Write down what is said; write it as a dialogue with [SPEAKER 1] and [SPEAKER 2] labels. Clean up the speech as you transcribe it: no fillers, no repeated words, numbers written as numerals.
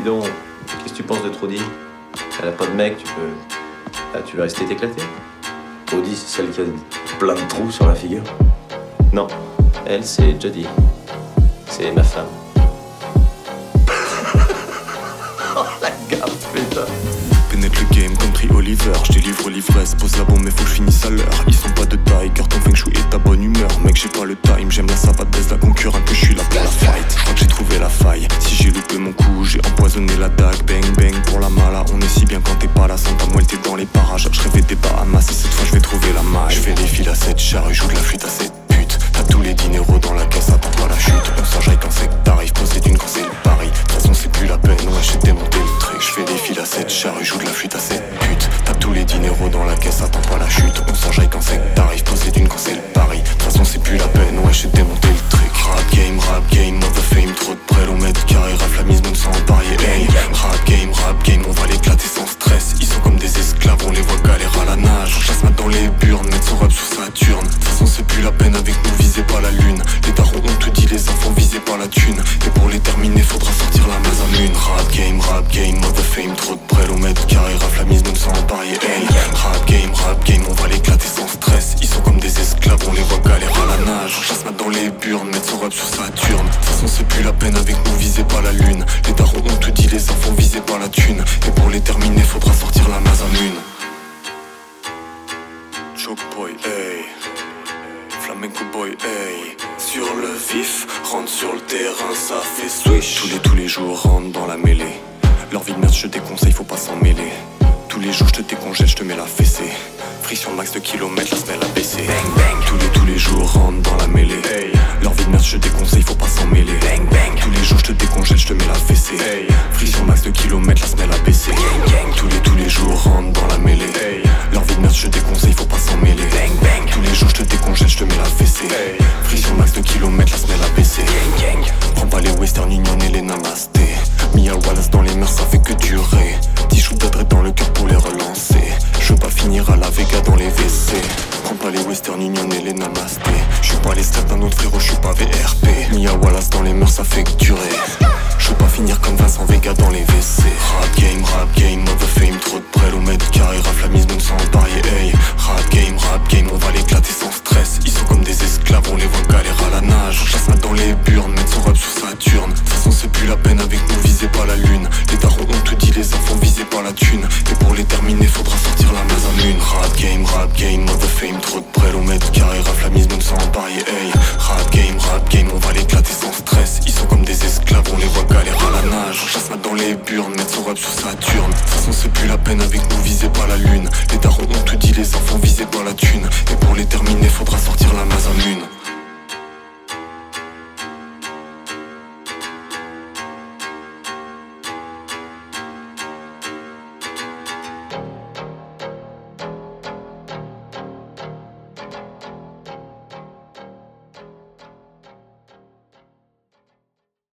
[SPEAKER 1] donc, qu'est-ce que tu penses de Trudy? Elle a pas de mec, tu veux rester t'éclater?
[SPEAKER 2] Trudy, c'est celle qui a plein de trous sur la figure?
[SPEAKER 1] Non, elle c'est Jodie. C'est ma femme.
[SPEAKER 2] Oh la gaffe, putain.
[SPEAKER 3] Pénètre le game comme Tri Oliver. Je délivre l'ivresse, pose la bombe mais faut que je finisse à l'heure. Ils sont pas de taille car ton feng shui est ta bonne humeur. Mec j'ai pas le time, j'aime la savate, baisse la concurrente que je suis là pour la fight. Je crois que j'ai trouvé la faille, si j'ai loupé mon coup j'ai empoisonné la dague. Bang bang pour la mala, on est si bien quand t'es pas là. Santa Muerte t'es dans les parages, je rêvais des Bahamas et cette fois je vais trouver la maille. Je fais des fils à cette charrue, joue de la flûte à cette pute. T'as tous les dineros dans la caisse, attends pas la chute. On s'enjaille quand c'est que t'arrives, pose les dunes quand c'est le pari. De toute façon c'est plus la peine, ouais j'ai démonté le truc. Je fais des fils à cette charrue, joue de la flûte à cette pute. T'as tous les dineros dans la caisse, attends pas la chute. On s'enjaille quand c'est que t'arrives, pose les dunes quand c'est le pari. De toute façon c'est plus la peine, ouais j'ai démonté le truc. Rap game, mother fame, trop de prêle au mètre carré, rafle la mise même sans parier. Hey, rap game, on va l'éclater sans stress. Ils sont comme des esclaves, on les voit galérer à la nage. On chasse mat dans les burnes, mettre son rap sur Saturne. De toute façon c'est plus la peine avec nous, visez pas la lune. Les darons on te dit, les enfants visez pas la thune. Et pour les terminer faudra sortir la mazamune. Rap game, mother fame, trop de prêle au mètre carré, rafle la mise même sans parier. Hey, rap game, on va l'éclater sans stress. Ils sont comme des esclaves, on les voit galérer à la nage. On chasse mat dans les burnes, mettre son rap sur Saturne. De toute façon c'est plus la peine avec nous, visez pas la lune. Les darons on te dit, les enfants visez pas la thune. Et pour les terminer faudra sortir la mazamune. Choke boy, hey. Flamenco boy, hey. Sur le vif, rentre sur le terrain, ça fait swish. Tous les jours rentre dans la mêlée. Leur vie de merde je te déconseille, faut pas s'en mêler. Tous les jours je te décongèle, je te mets la fessée. Friction max de kilomètres, la semelle a baissé. Bang bang. Tous les jours rentre dans la mêlée. Hey. Leur vie de merde je te déconseille, faut pas s'en mêler. Bang bang. Tous les jours je te décongèle, je te mets la fessée. Hey. Friction max de kilomètres, la semelle a baissé. Gang gang. Tous les jours rentre dans la mêlée. Hey. Leur vie de merde je te déconseille, faut pas s'en mêler. Bang bang. Tous les jours je te décongèle, je te mets la fessée. Hey. Friction max de kilomètres, la semelle a baissé. Gang gang. Prends pas les western union et les namasté. Mia Wallace dans les mers, ça fait que durer. 10 shoots d'adresse dans le cœur pour les relancer. Je veux pas finir à la Vega dans les WC. Prends pas les western union et les namasté. Je suis pas les stats d'un autre frérot, je suis pas VRP. Mia Wallace dans les mers, ça fait que durer. Je veux pas finir comme Vincent Vega dans les WC. Rap game, mother fame, trop de prêle au mètre carré, rafle la mise même sans parier. Hey, rap game, on va l'éclater sans stress. Ils sont comme des esclaves, on les voit galérer à la nage. On chasse mat dans les burnes, mettre son rap sur Saturne. De toute façon c'est plus la peine avec nous, visez pas la lune. Les darons on te dit, les enfants visez pas la thune. Et pour les terminer faudra sortir la mazamune. Rap game, mother fame, trop de prêle au mètre carré, rafle la mise même sans parier. Hey, rap game, on va l'éclater sans stress. Ils sont comme des esclaves, on les voit galérer à la nage. On chasse mat dans les burnes, mettre son rap sur Saturne. De toute façon c'est plus la peine avec nous, visez pas la lune. Les darons on te dit, les enfants visez pas la thune. Et pour les terminer faudra sortir